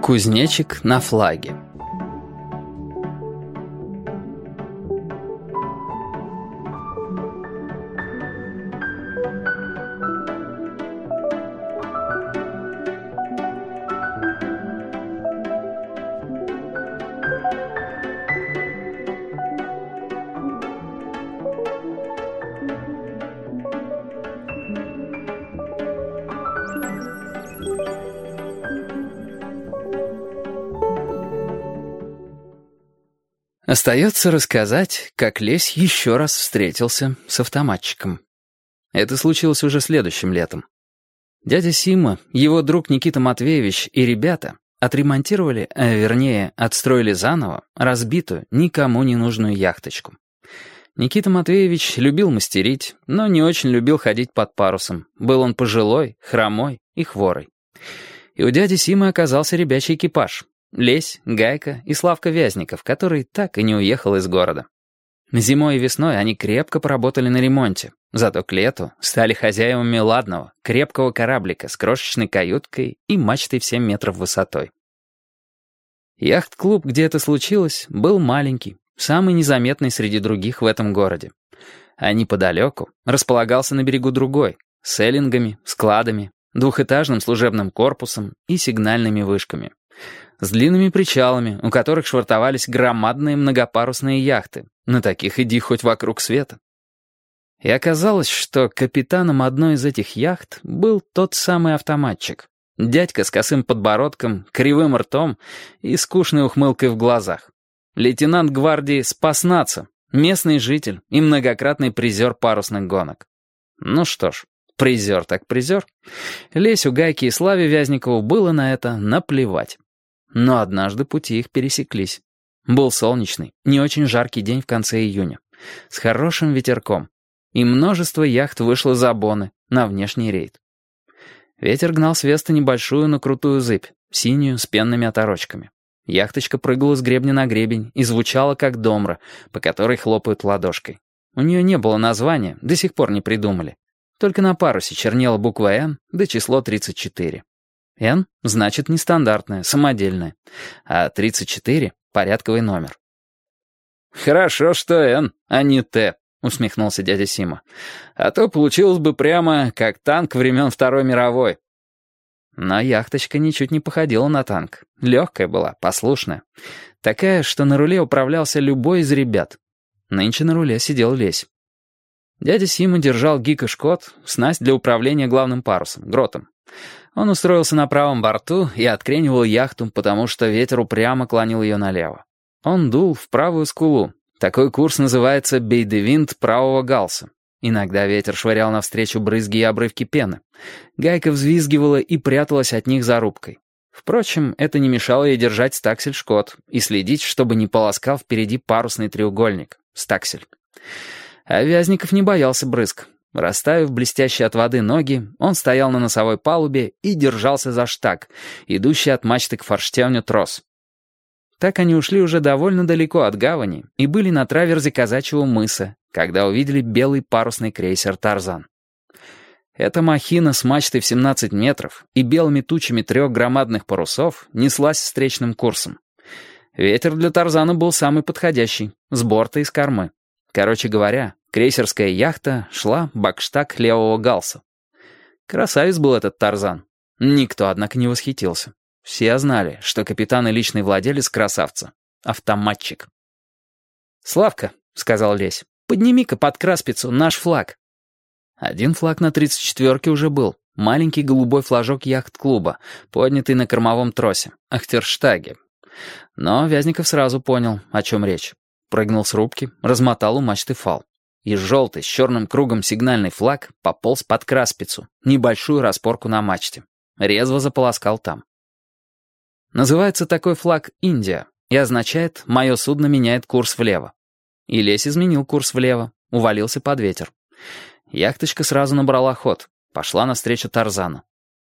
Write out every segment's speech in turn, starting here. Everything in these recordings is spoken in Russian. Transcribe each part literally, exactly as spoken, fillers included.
Кузнечик на флаге. Остается рассказать, как Лесь еще раз встретился с автоматчиком. Это случилось уже следующим летом. Дядя Сима, его друг Никита Матвеевич и ребята отремонтировали, а вернее, отстроили заново разбитую, никому не нужную яхточку. Никита Матвеевич любил мастерить, но не очень любил ходить под парусом. Был он пожилой, хромой и хворый. И у дяди Симы оказался ребячий экипаж. Лесь, Гайка и Славка Вязников, который так и не уехал из города. Зимой и весной они крепко поработали на ремонте, зато к лету стали хозяевами ладного, крепкого кораблика с крошечной каюткой и мачтой в семь метров высотой. Яхт-клуб, где это случилось, был маленький, самый незаметный среди других в этом городе. А неподалеку располагался на берегу другой, с эллингами, складами, двухэтажным служебным корпусом и сигнальными вышками. С длинными причалами, у которых швартовались громадные многопарусные яхты. На таких иди хоть вокруг света. И оказалось, что капитаном одной из этих яхт был тот самый автоматчик. Дядька с косым подбородком, кривым ртом и скучной ухмылкой в глазах. Лейтенант гвардии Спаснаца, местный житель и многократный призер парусных гонок. Ну что ж, призер так призер. Лесю, Гайке и Славе Вязникову было на это наплевать. Но однажды пути их пересеклись. Был солнечный, не очень жаркий день в конце июня, с хорошим ветерком, и множество яхт вышло за Боны на внешний рейд. Ветер гнал с Веста небольшую, но крутую зыбь, синюю, с пенными оторочками. Яхточка прыгала с гребня на гребень и звучала как домра, по которой хлопают ладошкой. У нее не было названия, до сих пор не придумали. Только на парусе чернела буква «Н» да число тридцать четыре. «Н» значит нестандартное, самодельное, а тридцать четыре — порядковый номер. «Хорошо, что «Н», а не «Т», — усмехнулся дядя Сима. «А то получилось бы прямо как танк времен Второй мировой». Но яхточка ничуть не походила на танк. Легкая была, послушная. Такая, что на руле управлялся любой из ребят. Нынче на руле сидел Лесь. Дядя Сима держал гик и шкот, снасть для управления главным парусом, гротом. Он устроился на правом борту и откренивал яхту, потому что ветер упрямо клонил ее налево. Он дул в правую скулу. Такой курс называется бейдевинт правого галса. Иногда ветер швырял навстречу брызги и обрывки пены. Гайка взвизгивала и пряталась от них за рубкой. Впрочем, это не мешало ей держать стаксель-шкот и следить, чтобы не полоскал впереди парусный треугольник, стаксель. А Вязников не боялся брызг. Расставив блестящие от воды ноги, он стоял на носовой палубе и держался за штаг, идущий от мачты к форштевню трос. Так они ушли уже довольно далеко от гавани и были на траверзе Казачьего мыса, когда увидели белый парусный крейсер «Тарзан». Эта махина с мачтой в семнадцать метров и белыми тучами трех громадных парусов неслась встречным курсом. Ветер для «Тарзана» был самый подходящий, с борта и с кормы. Короче говоря, крейсерская яхта шла бакштаг левого галса. Красавец был этот Тарзан. Никто, однако, не восхитился. Все знали, что капитан и личный владелец красавца — автоматчик. «Славка», — сказал Лесь, — «подними-ка под краспицу наш флаг». Один флаг на тридцать четвёрке уже был, маленький голубой флажок яхт-клуба, поднятый на кормовом тросе, ахтерштаге. Но Вязников сразу понял, о чем речь. Прыгнул с рубки, размотал у мачты фал. И желтый с черным кругом сигнальный флаг пополз под краспицу, небольшую распорку на мачте. Резво заполоскал там. Называется такой флаг «Индия» и означает «мое судно меняет курс влево». И Лесь изменил курс влево, увалился под ветер. Яхточка сразу набрала ход, пошла навстречу Тарзану.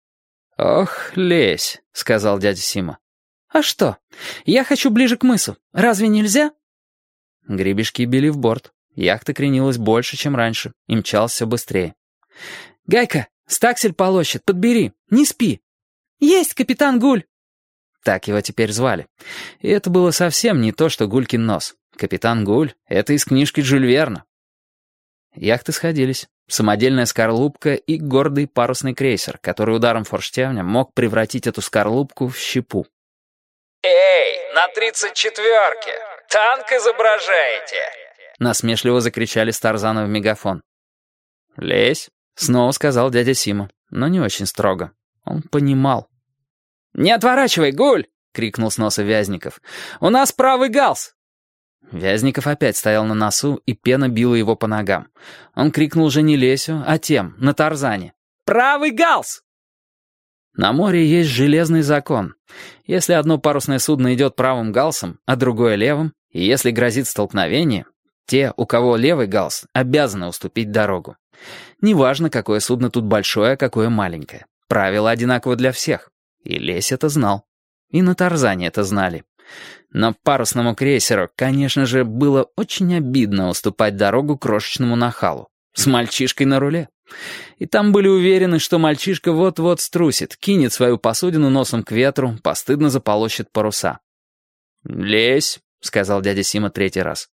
«Ох, Лесь», — сказал дядя Сима. «А что? Я хочу ближе к мысу. Разве нельзя?» Гребешки били в борт. Яхта кренилась больше, чем раньше, и мчалась все быстрее. «Гайка, стаксель полощет, подбери, не спи». «Есть, капитан Гуль!» Так его теперь звали. И это было совсем не то, что Гулькин нос. Капитан Гуль — это из книжки Жюль Верна. Яхты сходились. Самодельная скорлупка и гордый парусный крейсер, который ударом форштевня мог превратить эту скорлупку в щепу. «Эй, на тридцать четвёрке! Танк изображаете?» Насмешливо закричали с Тарзана в мегафон. «Лезь», — снова сказал дядя Сима, но не очень строго. Он понимал. «Не отворачивай, Гуль!» — крикнул с носа Вязников. «У нас правый галс!» Вязников опять стоял на носу, и пена била его по ногам. Он крикнул уже не Лесю, а тем, на Тарзане. «Правый галс!» На море есть железный закон. Если одно парусное судно идет правым галсом, а другое левым, и если грозит столкновение, те, у кого левый галс, обязаны уступить дорогу. Неважно, какое судно тут большое, а какое маленькое. Правило одинаково для всех. И Лесь это знал. И на Тарзане это знали. Но парусному крейсеру, конечно же, было очень обидно уступать дорогу крошечному нахалу. С мальчишкой на руле. И там были уверены, что мальчишка вот-вот струсит, кинет свою посудину носом к ветру, постыдно заполощет паруса. «Лезь», — сказал дядя Сима третий раз.